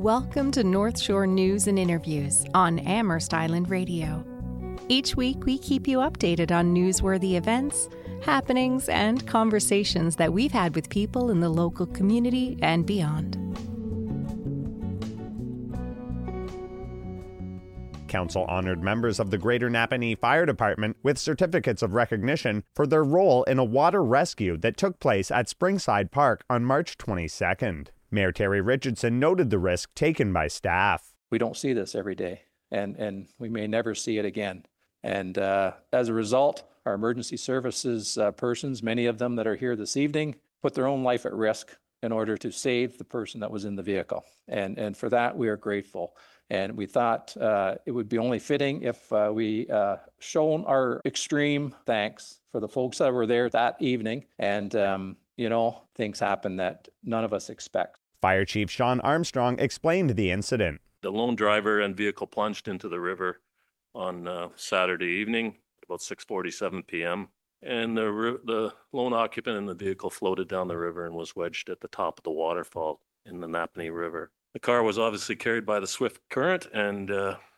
Welcome to North Shore News and Interviews on Amherst Island Radio. Each week, we keep you updated on newsworthy events, happenings, and conversations that we've had with people in the local community and beyond. Council honored members of the Greater Napanee Fire Department with certificates of recognition for their role in a water rescue that took place at Springside Park on March 22nd. Mayor Terry Richardson noted the risk taken by staff. We don't see this every day, and we may never see it again. And as a result, our emergency services persons, many of them that are here this evening, put their own life at risk in order to save the person that was in the vehicle. And for that, we are grateful. And we thought it would be only fitting if we shown our extreme thanks for the folks that were there that evening. And, things happen that none of us expect. Fire Chief Sean Armstrong explained the incident. The lone driver and vehicle plunged into the river on Saturday evening, about 6:47 p.m. And the lone occupant in the vehicle floated down the river and was wedged at the top of the waterfall in the Napanee River. The car was obviously carried by the swift current, and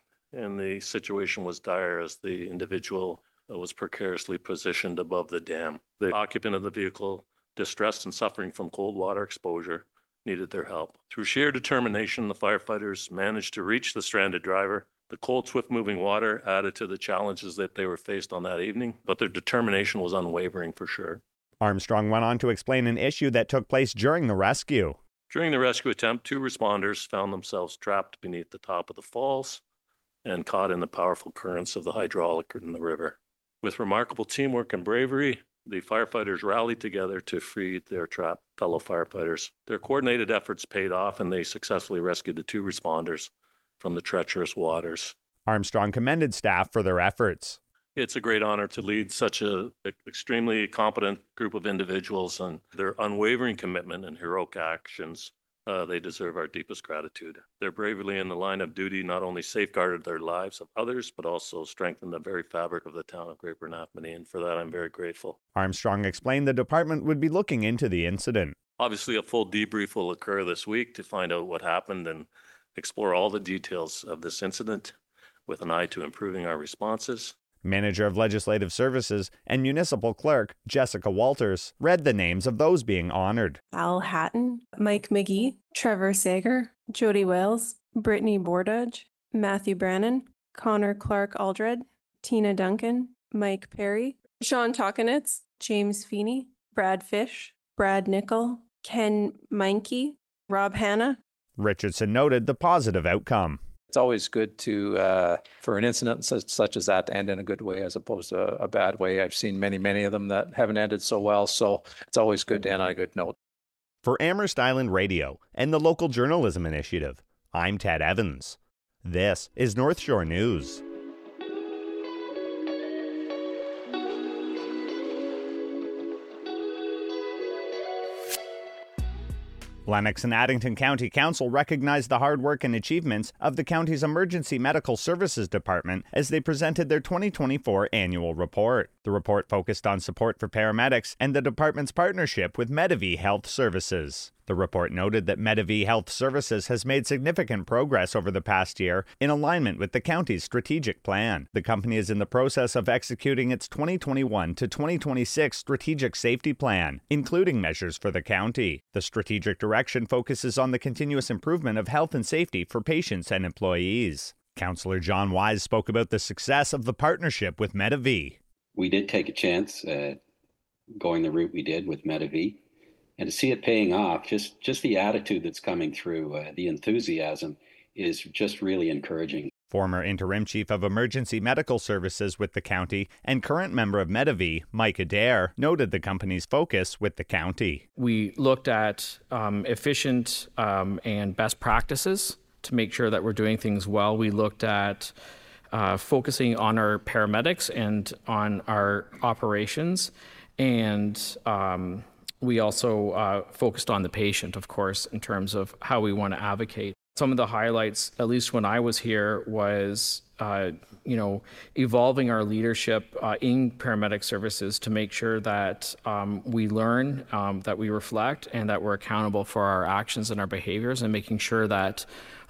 the situation was dire as the individual was precariously positioned above the dam. The occupant of the vehicle, distressed and suffering from cold water exposure, needed their help. Through sheer determination, the firefighters managed to reach the stranded driver. The cold, swift-moving water added to the challenges that they were faced on that evening, but their determination was unwavering for sure. Armstrong went on to explain an issue that took place during the rescue. During the rescue attempt, 2 responders found themselves trapped beneath the top of the falls and caught in the powerful currents of the hydraulic in the river. With remarkable teamwork and bravery, the firefighters rallied together to free their trapped fellow firefighters. Their coordinated efforts paid off, and they successfully rescued the 2 responders from the treacherous waters. Armstrong commended staff for their efforts. It's a great honor to lead such an extremely competent group of individuals, and their unwavering commitment and heroic actions, they deserve our deepest gratitude. Their bravery in the line of duty not only safeguarded their lives of others, but also strengthened the very fabric of the town of Greater Napanee, and for that I'm very grateful. Armstrong explained the department would be looking into the incident. Obviously, a full debrief will occur this week to find out what happened and explore all the details of this incident with an eye to improving our responses. Manager of Legislative Services and Municipal Clerk Jessica Walters read the names of those being honored. Al Hatton, Mike McGee, Trevor Sager, Jody Wales, Brittany Bordudge, Matthew Brannon, Connor Clark Aldred, Tina Duncan, Mike Perry, Sean Talkenitz, James Feeney, Brad Fish, Brad Nickel, Ken Meinke, Rob Hanna. Richardson noted the positive outcome. It's always good to, for an incident such as that to end in a good way as opposed to a bad way. I've seen many of them that haven't ended so well, so it's always good to end on a good note. For Amherst Island Radio and the Local Journalism Initiative, I'm Ted Evans. This is North Shore News. Lennox and Addington County Council recognized the hard work and achievements of the county's Emergency Medical Services Department as they presented their 2024 annual report. The report focused on support for paramedics and the department's partnership with Medavie Health Services. The report noted that Medavie Health Services has made significant progress over the past year in alignment with the county's strategic plan. The company is in the process of executing its 2021 to 2026 strategic safety plan, including measures for the county. The strategic direction focuses on the continuous improvement of health and safety for patients and employees. Councillor John Wise spoke about the success of the partnership with Medavie. We did take a chance going the route we did with Medavie. And to see it paying off, just the attitude that's coming through, the enthusiasm is just really encouraging. Former Interim Chief of Emergency Medical Services with the county and current member of Medavie, Mike Adair, noted the company's focus with the county. We looked at efficient and best practices to make sure that we're doing things well. We looked at focusing on our paramedics and on our operations, and we also focused on the patient, of course, in terms of how we want to advocate. Some of the highlights, at least when I was here, was evolving our leadership in paramedic services to make sure that we learn, that we reflect, and that we're accountable for our actions and our behaviors, and making sure that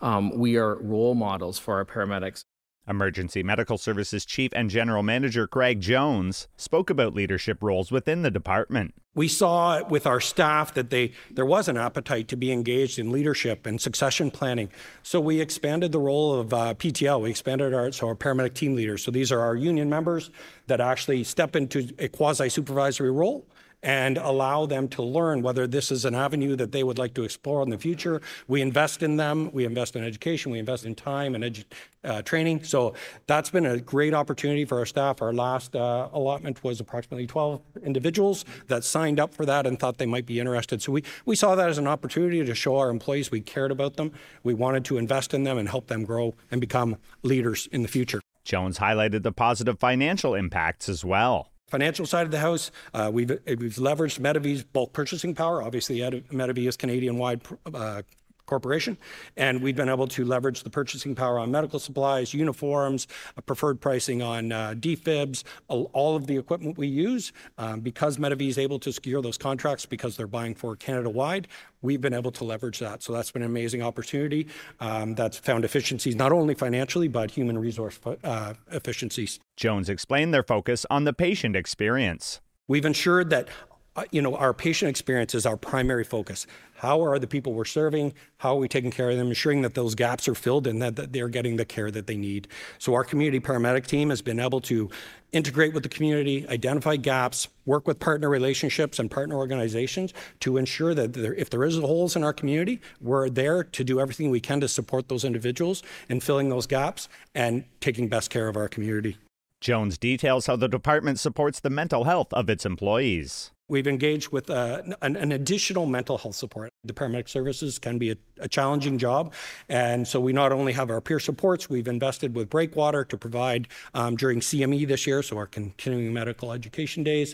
we are role models for our paramedics. Emergency Medical Services Chief and General Manager Greg Jones spoke about leadership roles within the department. We saw with our staff that there was an appetite to be engaged in leadership and succession planning. So we expanded the role of PTL. We expanded our paramedic team leaders. So these are our union members that actually step into a quasi-supervisory role and allow them to learn whether this is an avenue that they would like to explore in the future. We invest in them. We invest in education. We invest in time and training. So that's been a great opportunity for our staff. Our last allotment was approximately 12 individuals that signed up for that and thought they might be interested. So we saw that as an opportunity to show our employees we cared about them. We wanted to invest in them and help them grow and become leaders in the future. Jones highlighted the positive financial impacts as well. Financial side of the house, we've leveraged Medivi's bulk purchasing power. Obviously, Medivi is Canadian-wide corporation, and we've been able to leverage the purchasing power on medical supplies, uniforms, preferred pricing on defibs, all of the equipment we use. Because Medivi is able to secure those contracts because they're buying for Canada-wide, we've been able to leverage that. So that's been an amazing opportunity. That's found efficiencies, not only financially, but human resource efficiencies. Jones explained their focus on the patient experience. We've ensured that our patient experience is our primary focus. How are the people we're serving? How are we taking care of them, ensuring that those gaps are filled and that they're getting the care that they need? So our community paramedic team has been able to integrate with the community, identify gaps, work with partner relationships and partner organizations to ensure that if there is holes in our community, we're there to do everything we can to support those individuals in filling those gaps and taking best care of our community. Jones details how the department supports the mental health of its employees. We've engaged with an additional mental health support. The paramedic services can be a challenging job. And so we not only have our peer supports, we've invested with Breakwater to provide during CME this year, so our continuing medical education days,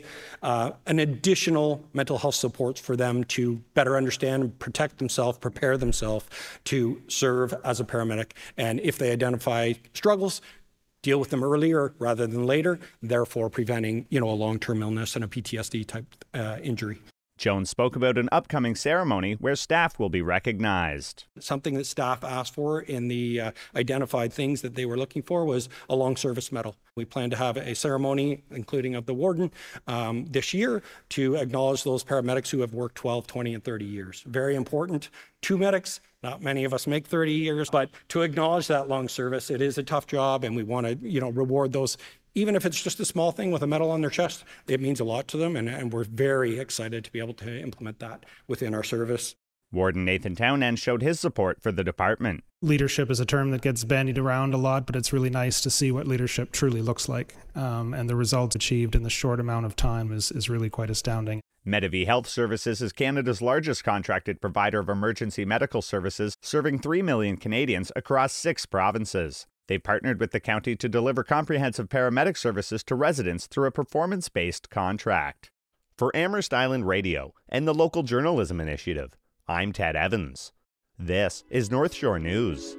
an additional mental health supports for them to better understand and protect themselves, prepare themselves to serve as a paramedic. And if they identify struggles, deal with them earlier rather than later, therefore preventing, a long-term illness and a PTSD type injury. Jones spoke about an upcoming ceremony where staff will be recognized. Something that staff asked for in the identified things that they were looking for was a long service medal. We plan to have a ceremony, including of the warden, this year to acknowledge those paramedics who have worked 12, 20, and 30 years. Very important. 2 medics. Not many of us make 30 years, but to acknowledge that long service, it is a tough job, and we want to, reward those. Even if it's just a small thing with a medal on their chest, it means a lot to them, and we're very excited to be able to implement that within our service. Warden Nathan Townend showed his support for the department. Leadership is a term that gets bandied around a lot, but it's really nice to see what leadership truly looks like. And the results achieved in the short amount of time is really quite astounding. Medivi Health Services is Canada's largest contracted provider of emergency medical services, serving 3 million Canadians across 6 provinces. They've partnered with the county to deliver comprehensive paramedic services to residents through a performance-based contract. For Amherst Island Radio and the Local Journalism Initiative, I'm Ted Evans. This is North Shore News.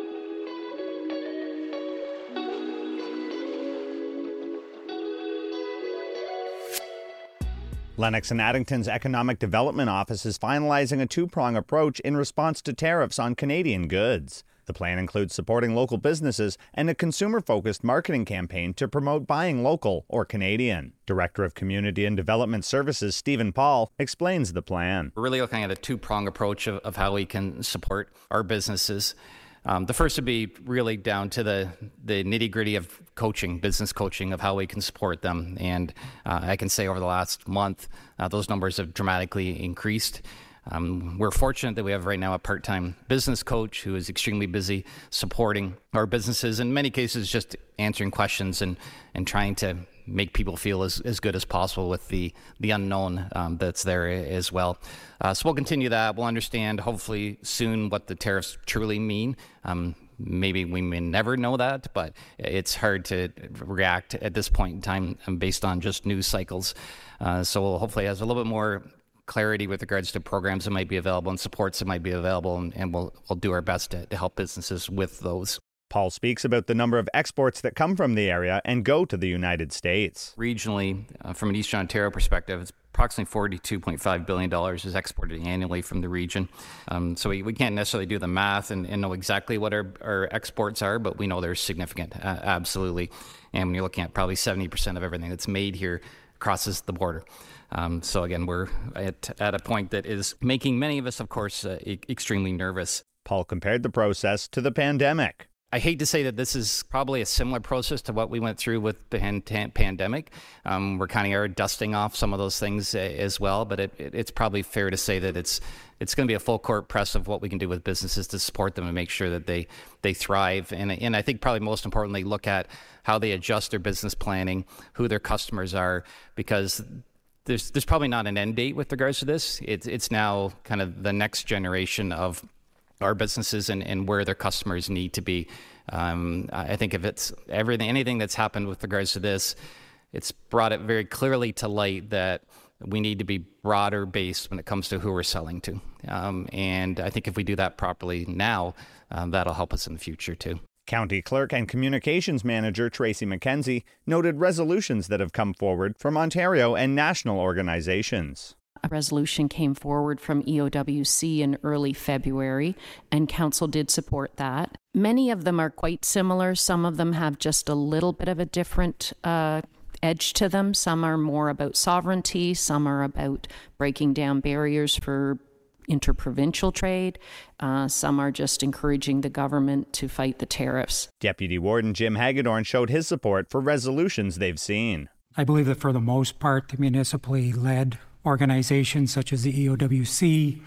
Lennox and Addington's Economic Development Office is finalizing a 2-prong approach in response to tariffs on Canadian goods. The plan includes supporting local businesses and a consumer-focused marketing campaign to promote buying local or Canadian. Director of Community and Development Services Stephen Paul explains the plan. We're really looking at a 2-prong approach of how we can support our businesses. The first would be really down to the nitty-gritty of coaching, business coaching, of how we can support them. And I can say over the last month, those numbers have dramatically increased. We're fortunate that we have right now a part-time business coach who is extremely busy supporting our businesses, in many cases just answering questions and trying to make people feel as good as possible with the unknown that's there as well. So we'll continue that. We'll understand hopefully soon what the tariffs truly mean. Maybe we may never know that, but it's hard to react at this point in time based on just news cycles. So we'll hopefully have a little bit more clarity with regards to programs that might be available and supports that might be available, and we'll do our best to help businesses with those. Paul speaks about the number of exports that come from the area and go to the United States. Regionally, from an Eastern Ontario perspective, it's approximately $42.5 billion is exported annually from the region. So we can't necessarily do the math and know exactly what our exports are, but we know they're significant, absolutely. And when you're looking at probably 70% of everything that's made here crosses the border. So again, we're at a point that is making many of us, of course, extremely nervous. Paul compared the process to the pandemic. I hate to say that this is probably a similar process to what we went through with the pandemic. We're kind of dusting off some of those things as well, but it's probably fair to say that it's going to be a full court press of what we can do with businesses to support them and make sure that they thrive. And I think probably most importantly, look at how they adjust their business planning, who their customers are, because there's probably not an end date with regards to this. It's now kind of the next generation of our businesses and where their customers need to be. I think if it's anything that's happened with regards to this, it's brought it very clearly to light that we need to be broader based when it comes to who we're selling to. And I think if we do that properly now, that'll help us in the future too. County Clerk and Communications Manager Tracy McKenzie noted resolutions that have come forward from Ontario and national organizations. A resolution came forward from EOWC in early February, and Council did support that. Many of them are quite similar. Some of them have just a little bit of a different edge to them. Some are more about sovereignty. Some are about breaking down barriers for interprovincial trade. Some are just encouraging the government to fight the tariffs. Deputy Warden Jim Hagedorn showed his support for resolutions they've seen. I believe that for the most part, the municipally led organizations such as the EOWC,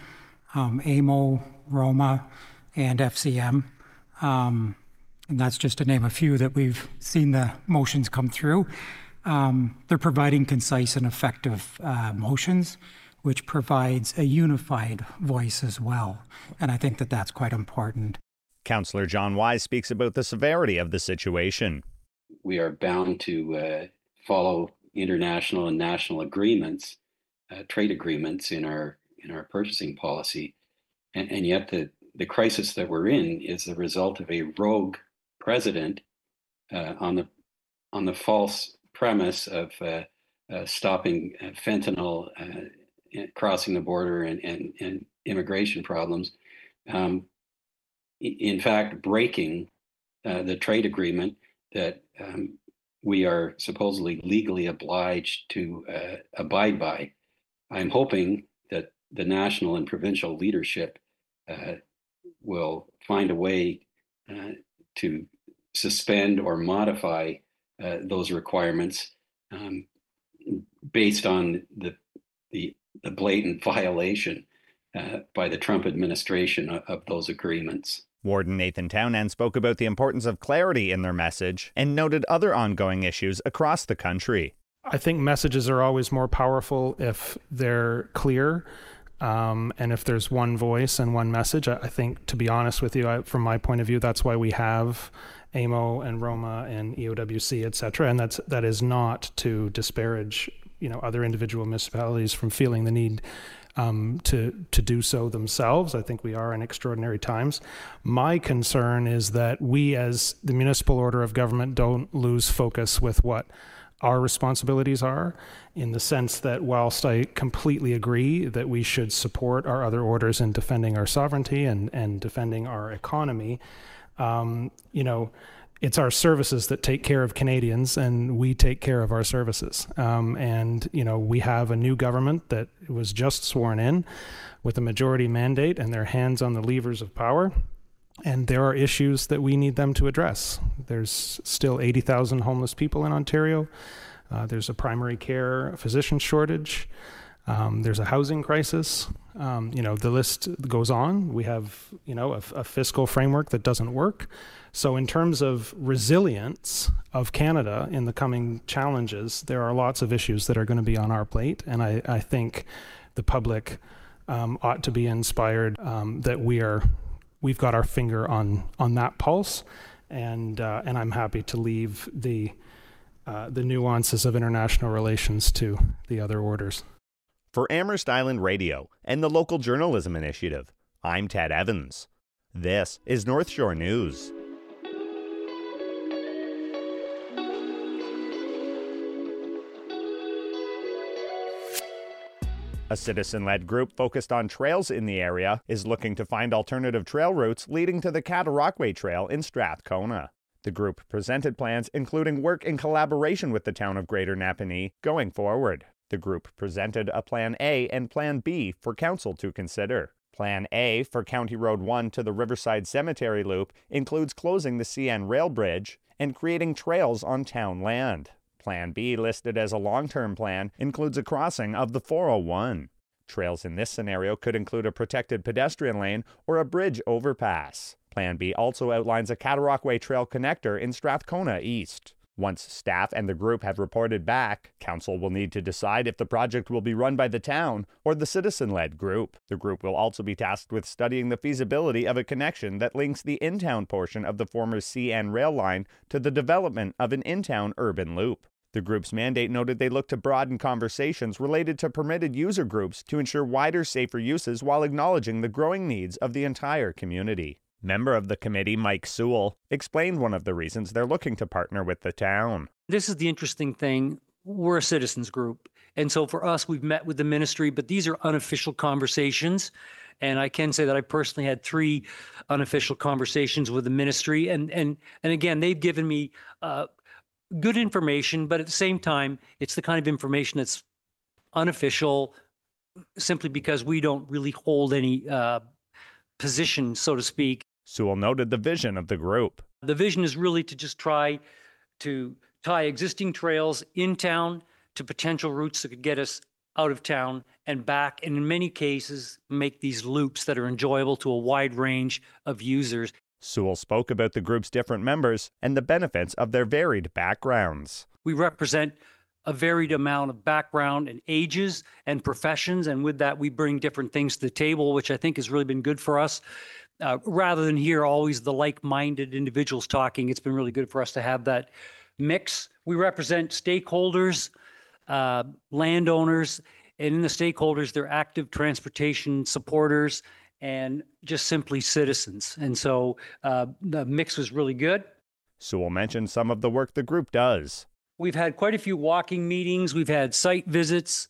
AMO, Roma, and FCM, and that's just to name a few that we've seen the motions come through. They're providing concise and effective motions, which provides a unified voice as well. And I think that that's quite important. Councillor John Wise speaks about the severity of the situation. We are bound to follow international and national agreements, trade agreements in our purchasing policy. And yet the crisis that we're in is the result of a rogue president on the false premise of stopping fentanyl crossing the border and immigration problems. In fact, breaking the trade agreement that we are supposedly legally obliged to abide by. I'm hoping that the national and provincial leadership will find a way to suspend or modify those requirements based on the blatant violation by the Trump administration of those agreements. Warden Nathan Townend spoke about the importance of clarity in their message and noted other ongoing issues across the country. I think messages are always more powerful if they're clear, and if there's one voice and one message. I think, to be honest with you, from my point of view, that's why we have AMO and Roma and EOWC, et cetera. And that is not to disparage, other individual municipalities from feeling the need to do so themselves. I think we are in extraordinary times. My concern is that we, as the municipal order of government, don't lose focus with what our responsibilities are, in the sense that whilst I completely agree that we should support our other orders in defending our sovereignty and defending our economy, it's our services that take care of Canadians, and we take care of our services. We have a new government that was just sworn in with a majority mandate and their hands on the levers of power. And there are issues that we need them to address. There's still 80,000 homeless people in Ontario. There's a primary care physician shortage. There's a housing crisis. The list goes on. We have, a fiscal framework that doesn't work. So in terms of resilience of Canada in the coming challenges, there are lots of issues that are going to be on our plate. And I think the public ought to be inspired that we've got our finger on that pulse, and I'm happy to leave the nuances of international relations to the other orders. For Amherst Island Radio and the Local Journalism Initiative, I'm Ted Evans. This is North Shore News. A citizen-led group focused on trails in the area is looking to find alternative trail routes leading to the Cataraqui Trail in Strathcona. The group presented plans including work in collaboration with the town of Greater Napanee going forward. The group presented a Plan A and Plan B for Council to consider. Plan A for County Road 1 to the Riverside Cemetery Loop includes closing the CN Rail Bridge and creating trails on town land. Plan B, listed as a long-term plan, includes a crossing of the 401. Trails in this scenario could include a protected pedestrian lane or a bridge overpass. Plan B also outlines a Cataraqui Trail connector in Strathcona East. Once staff and the group have reported back, Council will need to decide if the project will be run by the town or the citizen-led group. The group will also be tasked with studying the feasibility of a connection that links the in-town portion of the former CN rail line to the development of an in-town urban loop. The group's mandate noted they look to broaden conversations related to permitted user groups to ensure wider, safer uses while acknowledging the growing needs of the entire community. Member of the committee, Mike Sewell, explained one of the reasons they're looking to partner with the town. This is the interesting thing. We're a citizens group. And so for us, we've met with the ministry, but these are unofficial conversations. And I can say that I personally had 3 unofficial conversations with the ministry. And again, they've given me good information, but at the same time, it's the kind of information that's unofficial simply because we don't really hold any position, so to speak. Sewell noted the vision of the group. The vision is really to just try to tie existing trails in town to potential routes that could get us out of town and back, and in many cases, make these loops that are enjoyable to a wide range of users. Sewell spoke about the group's different members and the benefits of their varied backgrounds. We represent a varied amount of background and ages and professions, and with that, we bring different things to the table, which I think has really been good for us. Rather than hear always the like-minded individuals talking, it's been really good for us to have that mix. We represent stakeholders, landowners, and in the stakeholders, they're active transportation supporters and just simply citizens. And so the mix was really good. Sewell mentioned some of the work the group does. We've had quite a few walking meetings. We've had site visits.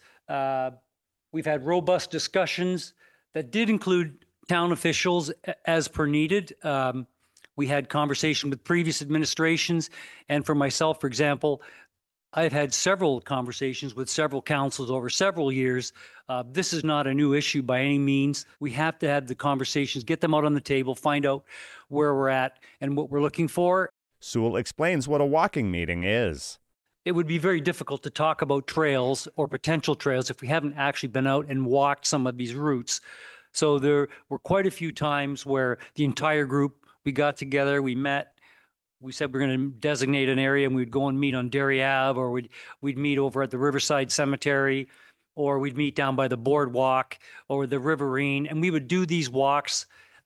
We've had robust discussions that did include town officials as per needed. We had conversation with previous administrations. And for myself, for example, I've had several conversations with several councils over several years. This is not a new issue by any means. We have to have the conversations, get them out on the table, find out where we're at and what we're looking for. Sewell explains what a walking meeting is. It would be very difficult to talk about trails or potential trails if we haven't actually been out and walked some of these routes. So there were quite a few times where the entire group, we got together, we met, we said we're going to designate an area and we'd go and meet on Derry Ave, or we'd meet over at the Riverside Cemetery, or we'd meet down by the boardwalk or the Riverine, and we would do these walks.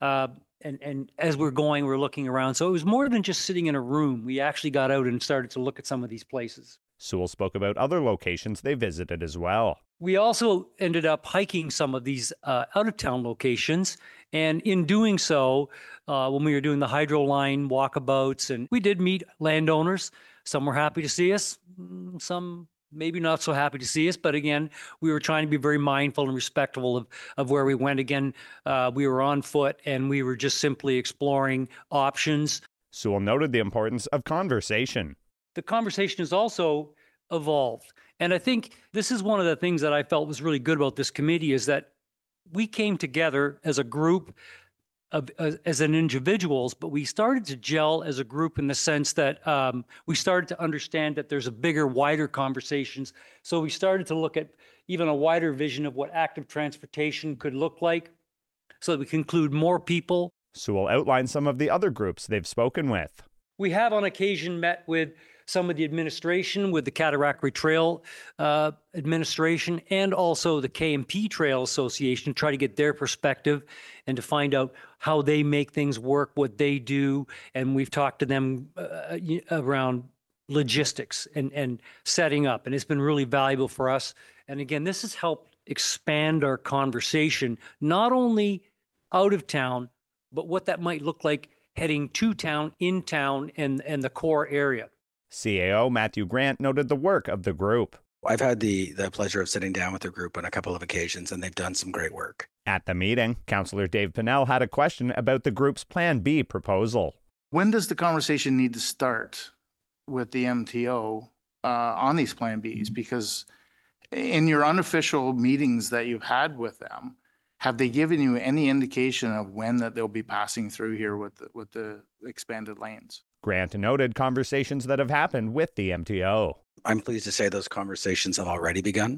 And as we're going, we're looking around. So it was more than just sitting in a room. We actually got out and started to look at some of these places. Sewell spoke about other locations they visited as well. We also ended up hiking some of these out-of-town locations. And in doing so, when we were doing the hydro line walkabouts, and we did meet landowners. Some were happy to see us, some maybe not so happy to see us. But again, we were trying to be very mindful and respectful of where we went. Again, we were on foot and we were just simply exploring options. Sewell noted the importance of conversation. The conversation has also evolved. And I think this is one of the things that I felt was really good about this committee, is that we came together as a group as an individuals, but we started to gel as a group in the sense that we started to understand that there's a bigger, wider conversations. So we started to look at even a wider vision of what active transportation could look like, so that we can include more people. Sewell outlined some of the other groups they've spoken with. We have on occasion met with some of the administration, with the Cataraqui Trail administration, and also the KMP Trail Association, to try to get their perspective and to find out how they make things work, what they do. And we've talked to them around logistics and setting up, and it's been really valuable for us. And again, this has helped expand our conversation, not only out of town, but what that might look like heading to town, in town, and the core area. CAO Matthew Grant noted the work of the group. I've had the pleasure of sitting down with the group on a couple of occasions, and they've done some great work. At the meeting, Councillor Dave Pinnell had a question about the group's Plan B proposal. When does the conversation need to start with the MTO on these Plan Bs? Because in your unofficial meetings that you've had with them, have they given you any indication of when that they'll be passing through here with the expanded lanes? Grant noted conversations that have happened with the MTO. I'm pleased to say those conversations have already begun.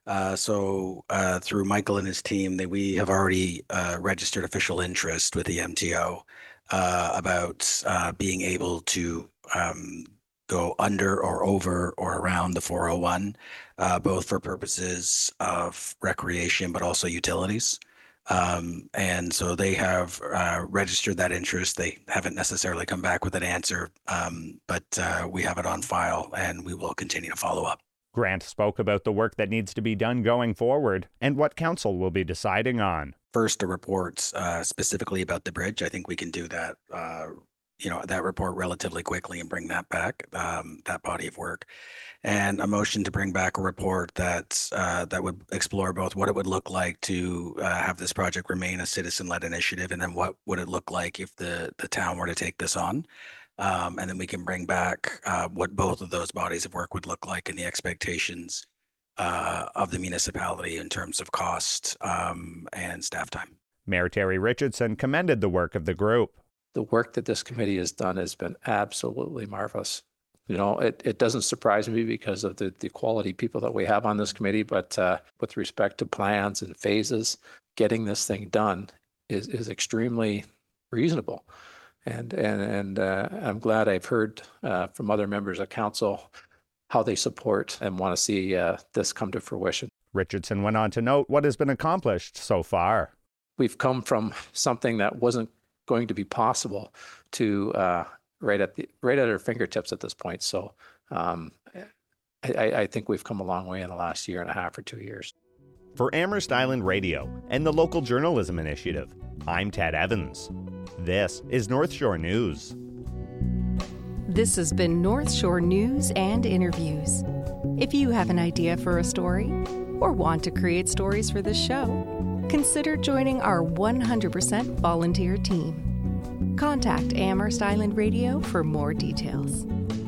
So through Michael and his team, we have already registered official interest with the MTO about being able to go under or over or around the 401, both for purposes of recreation, but also utilities. And so they have registered that interest. They haven't necessarily come back with an answer, but we have it on file and we will continue to follow up. Grant spoke about the work that needs to be done going forward and what council will be deciding on. First, a report specifically about the bridge. I think we can do that, that report relatively quickly and bring that back, that body of work. And a motion to bring back a report that would explore both what it would look like to have this project remain a citizen-led initiative, and then what would it look like if the town were to take this on. And then we can bring back what both of those bodies of work would look like and the expectations of the municipality in terms of cost and staff time. Mayor Terry Richardson commended the work of the group. The work that this committee has done has been absolutely marvelous. You know, it doesn't surprise me because of the quality people that we have on this committee, but with respect to plans and phases, getting this thing done is extremely reasonable. And I'm glad I've heard from other members of council how they support and want to see this come to fruition. Richardson went on to note what has been accomplished so far. We've come from something that wasn't going to be possible to right at our fingertips at this point. So I think we've come a long way in the last year and a half or 2 years. For Amherst Island Radio and the Local Journalism Initiative, I'm Ted Evans. This is North Shore News. This has been North Shore News and Interviews. If you have an idea for a story or want to create stories for this show, consider joining our 100% volunteer team. Contact Amherst Island Radio for more details.